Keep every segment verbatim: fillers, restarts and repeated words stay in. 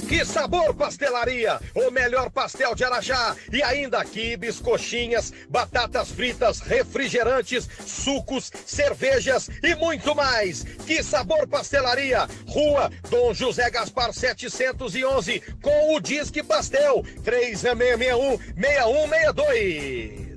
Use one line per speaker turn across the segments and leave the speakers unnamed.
Que Sabor Pastelaria, o melhor pastel de Araxá. E ainda quibes, coxinhas, batatas fritas, refrigerantes, sucos, cervejas e muito mais. Que Sabor Pastelaria, Rua Dom José Gaspar setecentos e onze, com o Disque Pastel, três seis seis um, seis um seis dois.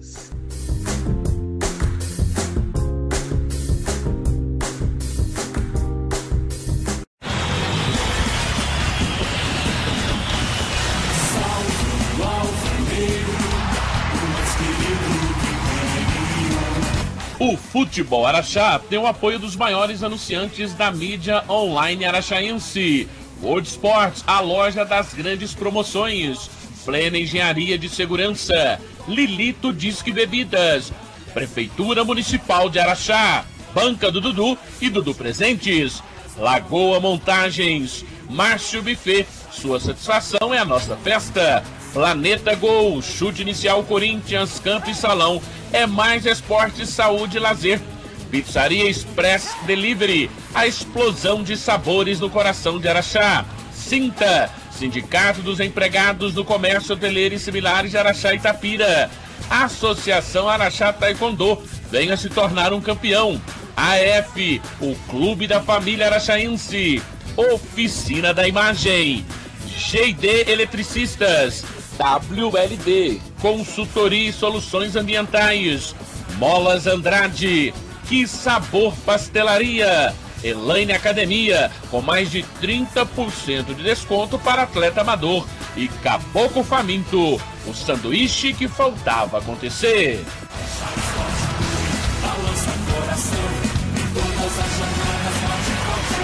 O Futebol Araxá tem o apoio dos maiores anunciantes da mídia online araxaense. World Sports, a loja das grandes promoções. Plena Engenharia de Segurança. Lilito Disque Bebidas. Prefeitura Municipal de Araxá. Banca do Dudu e Dudu Presentes. Lagoa Montagens. Márcio Buffet. Sua satisfação é a nossa festa. Planeta Gol, chute inicial Corinthians, campo e salão. É mais esporte, saúde e lazer. Pizzaria Express Delivery, a explosão de sabores no coração de Araxá. Sinta, Sindicato dos Empregados do Comércio Hoteleiro e Similares de Araxá e Itapira. Associação Araxá Taekwondo, venha se tornar um campeão. A F, o Clube da Família Araxaense. Oficina da Imagem. G e D Eletricistas. W L D, Consultoria e Soluções Ambientais. Molas Andrade. Que Sabor Pastelaria. Elaine Academia, com mais de trinta por cento de desconto para atleta amador. E Caboclo Faminto, o sanduíche que faltava acontecer.
Balança coração, em todas as jornadas, forte, forte,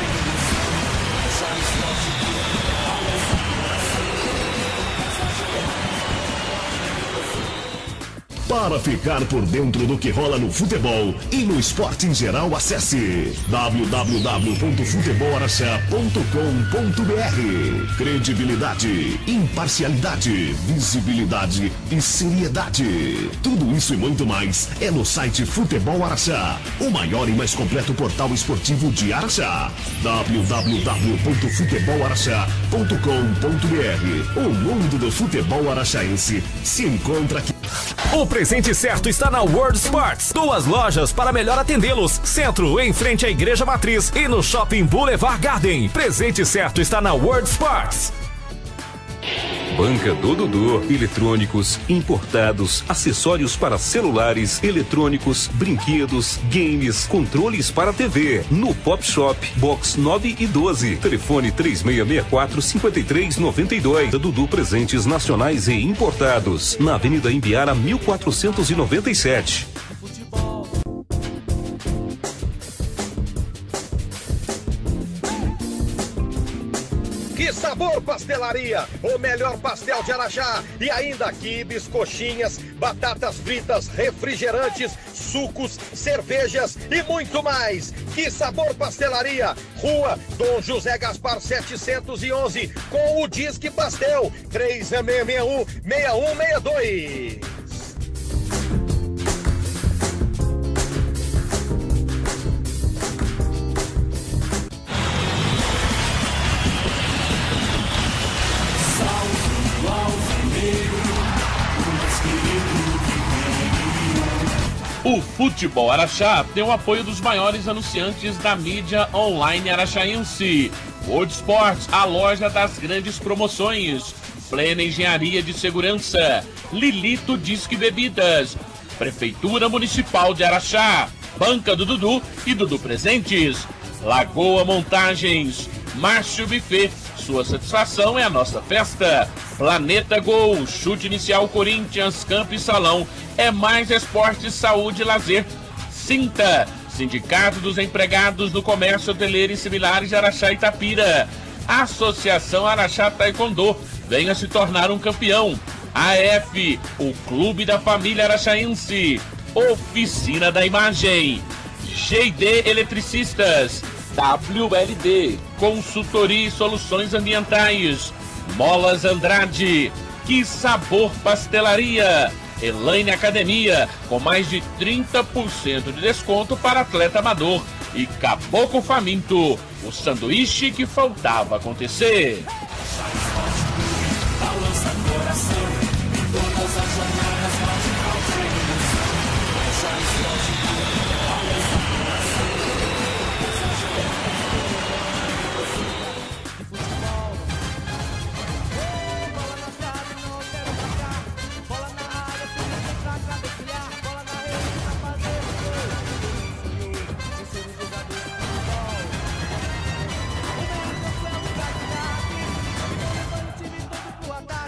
Para ficar por dentro do que rola no futebol e no esporte em geral, acesse w w w ponto futebol araxá ponto com ponto b r. Credibilidade, imparcialidade, visibilidade e seriedade. Tudo isso e muito mais é no site Futebol Araxá, o maior e mais completo portal esportivo de Araxá. w w w ponto futebol araxá ponto com ponto b r. O mundo do futebol araxaense se encontra aqui.
O presente certo está na World Sports. Duas lojas para melhor atendê-los. Centro, em frente à Igreja Matriz, e no Shopping Boulevard Garden. Presente certo está na World Sports.
Banca do Dudu, eletrônicos, importados, acessórios para celulares, eletrônicos, brinquedos, games, controles para T V. No Pop Shop, box nove e doze. Telefone três seis seis quatro, cinco três nove dois. Dudu Presentes Nacionais e Importados. Na Avenida Imbiara, mil quatrocentos e noventa e sete.
Que Sabor Pastelaria, o melhor pastel de Araxá. E ainda quibes, coxinhas, batatas fritas, refrigerantes, sucos, cervejas e muito mais. Que Sabor Pastelaria, Rua Dom José Gaspar setecentos e onze, com o Disque Pastel, três seis seis um, seis um seis dois.
O Futebol Araxá tem o apoio dos maiores anunciantes da mídia online araxaense. World Sports, a loja das grandes promoções. Plena Engenharia de Segurança. Lilito Disque Bebidas. Prefeitura Municipal de Araxá. Banca do Dudu e Dudu Presentes. Lagoa Montagens. Márcio Buffet. Sua satisfação é a nossa festa. Planeta Gol, chute inicial Corinthians, campo e salão. É mais esporte, saúde e lazer. Sinta, Sindicato dos Empregados do Comércio Hoteleiro e Similares de Araxá e Itapira. Associação Araxá Taekwondo, venha se tornar um campeão. A F, o Clube da Família Araxaense. Oficina da Imagem. G e D Eletricistas. W L D, Consultoria e Soluções Ambientais. Molas Andrade. Que Sabor Pastelaria. Elaine Academia, com mais de trinta por cento de desconto para atleta amador. E Caboclo Faminto, o sanduíche que faltava acontecer.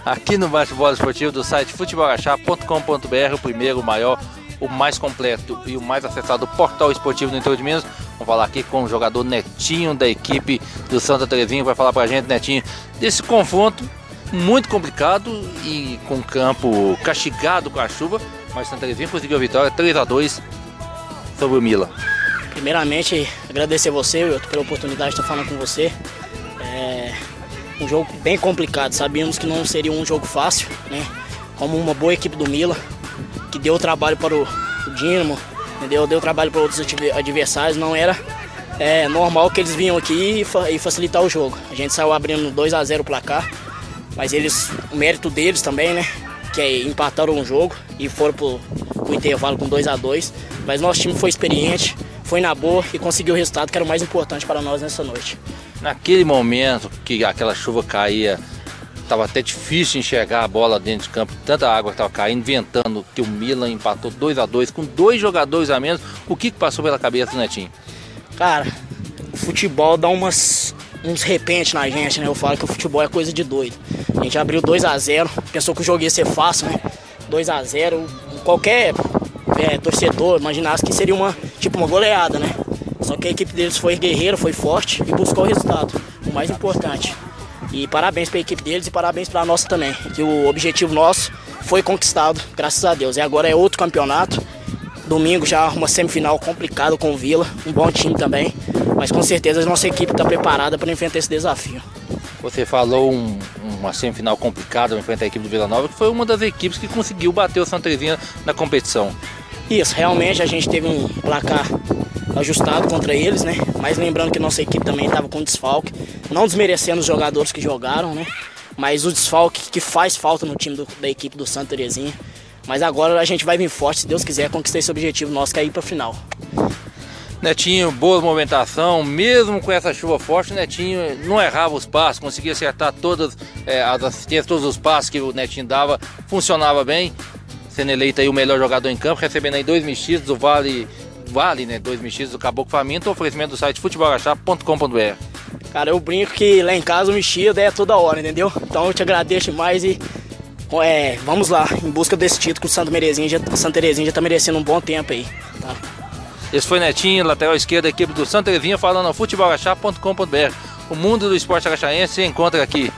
aqui no bate-bola esportivo do site futebol araxá ponto com ponto br, o primeiro, o maior, o mais completo e o mais acessado portal esportivo no interior de Minas. Vamos falar aqui com o jogador Netinho da equipe do Santa Terezinha, vai falar pra gente, Netinho, desse confronto muito complicado e com o campo castigado com a chuva, mas Santa Terezinha conseguiu a vitória três a dois sobre o Mila.
Primeiramente, agradecer você, Wilton, pela oportunidade de estar falando com você. É um jogo bem complicado, sabíamos que não seria um jogo fácil, né? Como uma boa equipe do Mila, que deu trabalho para o, o Dínamo, entendeu? Deu trabalho para outros adversários, não era é, normal que eles vinham aqui e, fa e facilitar o jogo. A gente saiu abrindo dois a zero o placar, mas eles, o mérito deles também, né? Que é, empataram o jogo e foram para o intervalo com dois a dois, mas nosso time foi experiente, foi na boa e conseguiu o resultado que era o mais importante para nós nessa noite.
Naquele momento que aquela chuva caía, estava até difícil enxergar a bola dentro de campo, tanta água estava caindo, ventando, que o Milan empatou dois a dois com dois jogadores a menos. O que, que passou pela cabeça do Netinho?
Cara, o futebol dá umas, uns repentes na gente, né? Eu falo que o futebol é coisa de doido. A gente abriu dois a zero, pensou que o jogo ia ser fácil, né? dois a zero, qualquer é, torcedor imaginasse que seria uma, tipo uma goleada, né? Só que a equipe deles foi guerreira, foi forte e buscou o resultado, o mais importante. E parabéns para a equipe deles e parabéns para a nossa também, que o objetivo nosso foi conquistado, graças a Deus. E agora é outro campeonato, domingo já uma semifinal complicada com o Vila, um bom time também, mas com certeza a nossa equipe está preparada para enfrentar esse desafio.
Você falou um, uma semifinal complicada para enfrentar a equipe do Vila Nova, que foi uma das equipes que conseguiu bater o Santa Terezinha na competição.
Isso, realmente a gente teve um placar ajustado contra eles, né? Mas lembrando que nossa equipe também estava com desfalque, não desmerecendo os jogadores que jogaram, né? Mas o desfalque que faz falta no time do, da equipe do Santa Terezinha. Mas agora a gente vai vir forte, se Deus quiser, conquistar esse objetivo nosso, que é ir para a final.
Netinho, boa movimentação, mesmo com essa chuva forte, o Netinho não errava os passos, conseguia acertar todas é, as assistências, todos os passos que o Netinho dava, funcionava bem, sendo eleito aí o melhor jogador em campo, recebendo aí dois mexidos do Vale, Vale, né, dois mexidos do Caboclo Faminto, oferecimento do site futebol araxá ponto com ponto br.
Cara, eu brinco que lá em casa o mexido é toda hora, entendeu? Então eu te agradeço demais e é, vamos lá, em busca desse título que o Santa Terezinha já, Santa Terezinha já tá merecendo um bom tempo aí, tá?
Esse foi Netinho, lateral esquerda da equipe do Santa Terezinha, falando ao futebol araxá ponto com ponto br. O mundo do esporte araxaense se encontra aqui.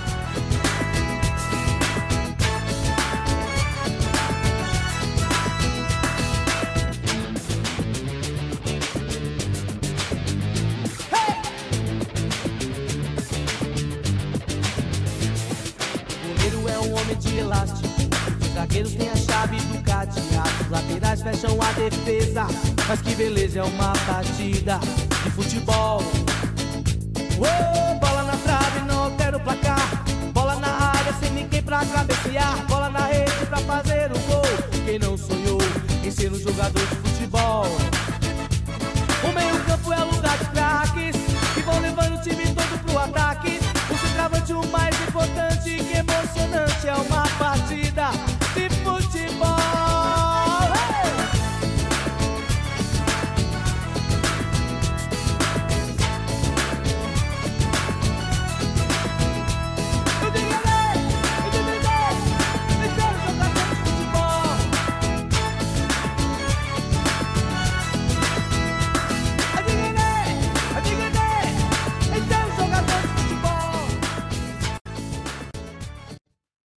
Os zagueiros têm a chave do cadeado, os laterais fecham a defesa. Mas que beleza, é uma partida de futebol. Uou, bola na trave, não altera o placar. Bola na área, sem ninguém pra cabecear. Bola na rede pra fazer o gol. Quem não sonhou em ser um jogador de futebol?